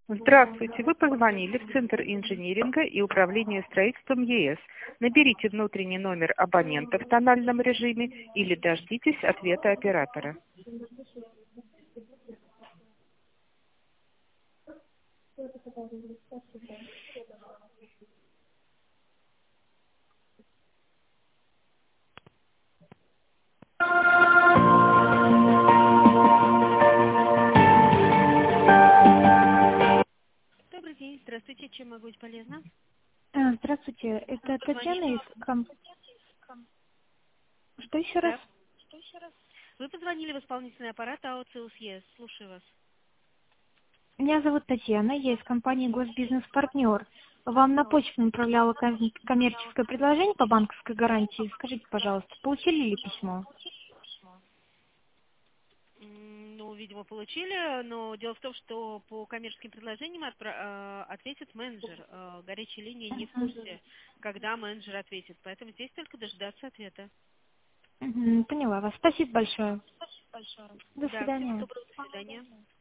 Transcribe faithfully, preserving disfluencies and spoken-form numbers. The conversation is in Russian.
Здравствуйте, вы позвонили в Центр инжиниринга и управления строительством ЕС. Наберите внутренний номер абонента в тональном режиме или дождитесь ответа оператора. Добрый день, здравствуйте, чем могу быть полезна? А, Здравствуйте, Вы это Татьяна позвонили? из ком... Что еще раз? Да. Вы позвонили в исполнительный аппарат АОЦ ЕС. Слушаю вас. Меня зовут Татьяна, я из компании Госбизнес-партнер. Вам на почту направляла ком- коммерческое предложение по банковской гарантии. Скажите, пожалуйста, получили ли письмо? М, Ну, видимо, получили, но дело в том, что по коммерческим предложениям отпра- э, ответит менеджер. Э, Горячая линия не в Мгм. курсе, когда менеджер ответит. Поэтому здесь только дождаться ответа. Мгм, поняла вас. Спасибо большое. До Да, всего свидания. доброго, до свидания.